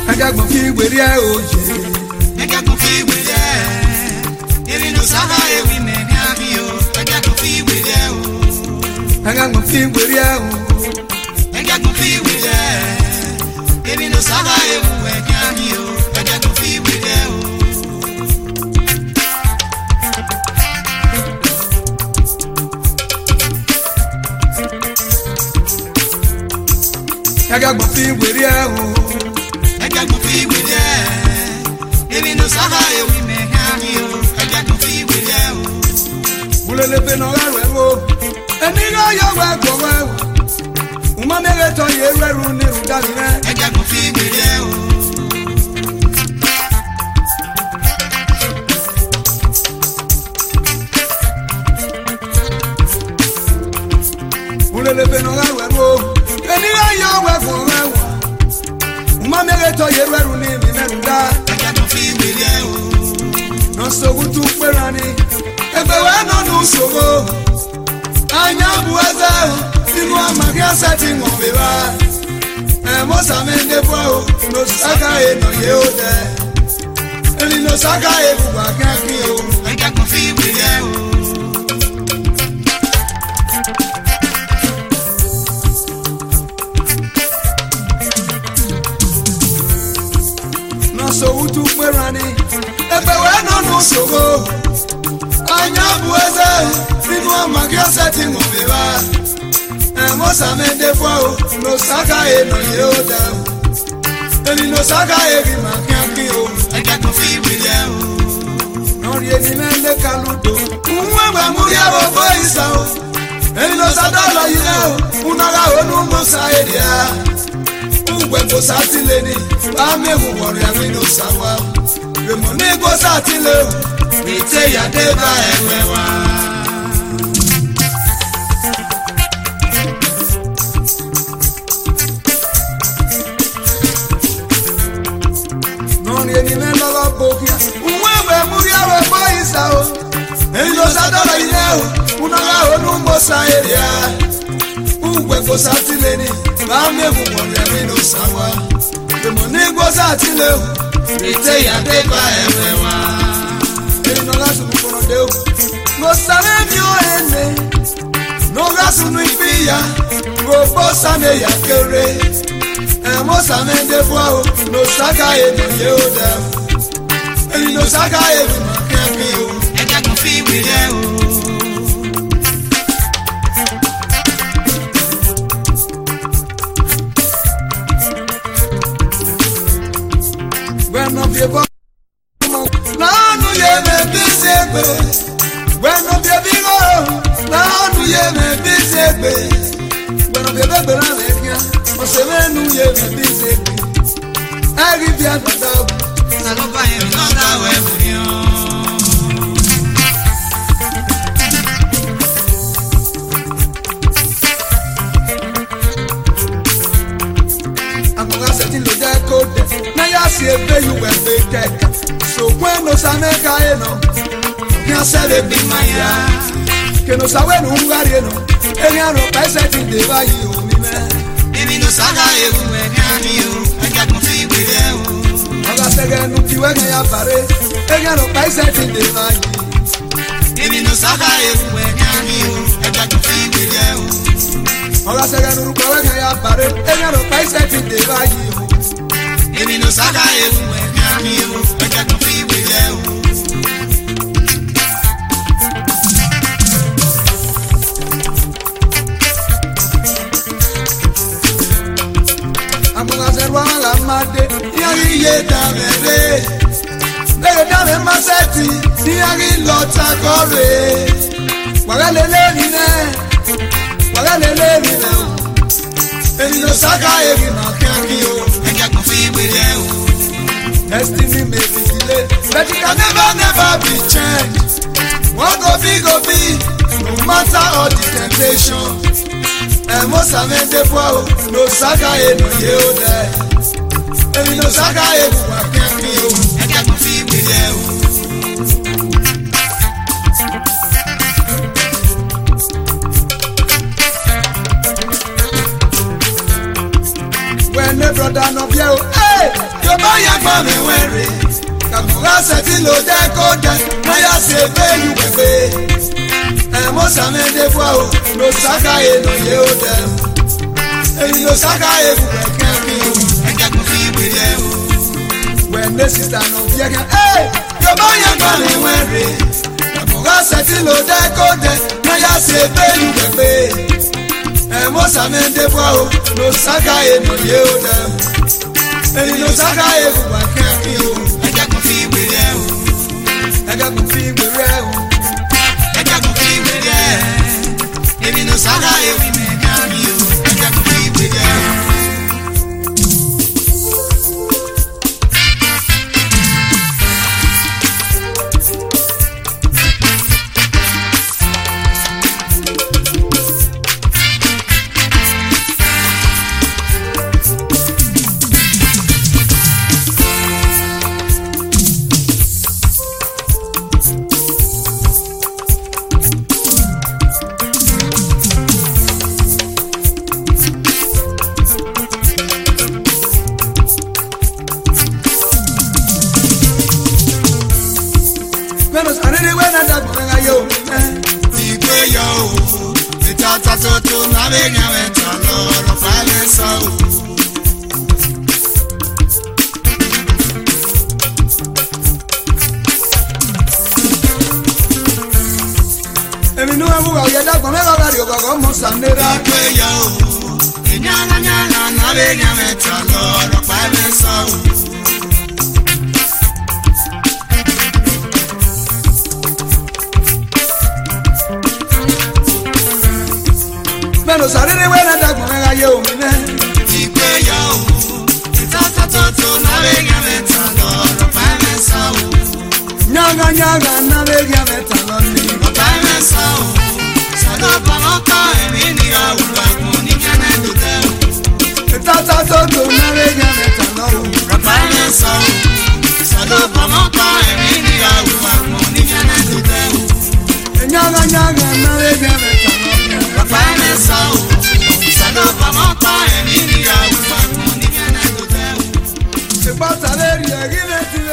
Aga go fi were o je. Aga go fi were. Eri no saha e wi me nyami o. Aga go fi were o. Aga go fi were o. Aga go fi were. Eri no saha e wi nyami o. Aga go fi were o. Aga go fi were o. Aga go fi were. Eri no saha e wi me nyami o. Aga go fi were o. Bulele pe no ra o. Eni ga yo wa go wa. Uma mere to ye reru ni ru da ni re. Aga go fi were o. Bulele pe no ra o. Eni ga yo wa go wa. Uma mere to ye reru ni mi meru da. Aga go fi were o. No so gutu perani. Ebe wa no nu so go. Anya buaza inu amagia sati ngobeba. Mosa mende fo no saka e no ye o de. Eli no saka e buba kanki o. Aga go fi were o. No so utu perani. Ebe wa no nu so go. Anya buaza inu amagia sati ngobeba. Mosa mende fo no saka e no ye o de. Eli no saka e buba kanki o. Aga go fi were o. Nori eni mende kaludo. Unwe ba muria bo boisa o. Eli no sadala yile o. Unaga onu mosa eria. Ungwe ko satileni. Ba mewu wori awi no sawa. Remo ni ko satile o. Ite ya deba ewe wa. Nori eni mende lo bokia. Unwe ba muria bo boisa o. Eli no sadala yile o. Unaga onu mosa eria. Ungwe ko satileni. Ba mewu wori awi no sawa. Remo ni ko satile o. Ite ya deba ewe wa. No gasu no deu. No sabe mi o ene. No gasu no ipia. Go bosa me ya kere. Mo sa me de fo no saka e no ye o da. Eli no saka e no kemi o. Aga go fi were o. When of your na nu ye me bisegbe. When of your bigo na nu ye me bisegbe. When of your bebe na me kia. O se me nu ye me bisegbe. Eri bi agbada. Saloba ye no da we bunyo. Amoga seti lo de code. Na ya si ebe you we be keka. So when no saneka eno. Nya sele bi maya. Que no sabe no ngari no. Eri aro pa seti de ba yi o mi me. Emi no saga e wi nyami o. Aga go fi were o. Oga sege nu ti we ya bare. Eri aro pa seti de ba yi. Emi no saga e wi nyami o. Aga go fi were o. Oga sege nu ko we ya bare. Eri aro pa seti de ba yi o. Emi no saga e wi nyami o. Aga go fi were o. Amoga serwa la made. Yari ye da mere. Lere da me maseti. Yari lota kore. Waga lele ni ne. Waga lele ni ne. Eni no saka eri na kanki o. Aga go fi were o. Destiny may be delayed, but it can never be changed. What go be, no matter all the temptation. And most of them they fall, no saga no ye o there. And no saga wa can't be o. Aga go fi were o. When the brother no be o, hey. yo baya gba me were kakuga seti lo de ko de na ya se pe yu pepe e mo sa me de fo o no saka e no ye o de e no saka e fu ke mi o e ja ko fi we de o when the sister no fear hey yo baya gba me were kakuga seti lo de ko de na ya se pe yu pepe e mo sa me de fo o no saka e no ye o de e no saka e fu ke mi o e ja ko fi we de o e ja ko fi we re o e ja ko fi we de e no saka e wi me ka mi o e ja ko fi we de menos anene wena da gbenga yo igbe yo itata toto na be nya we ta lo fa le so emi no awu wa ya da gbenga ga ri ogogo mo sanera igbe yo nyana na be nya we ta lo fa le so menos anene wena da gbenga yo mi ne igbe yo itata toto na be nya we ta lo fa le so nyaga na be ya meta lo ni lo fa le so sado pa mo ka emi ni awura kun ni kana do te tata toto na be ya meta lo Rapale so, sado pa mo ka emi ni awura kun ni kana do te nyaga na be ya meta lo Rapale so, sado pa mo ka emi ni awura kun ni kana do te se pasa ver y aquí me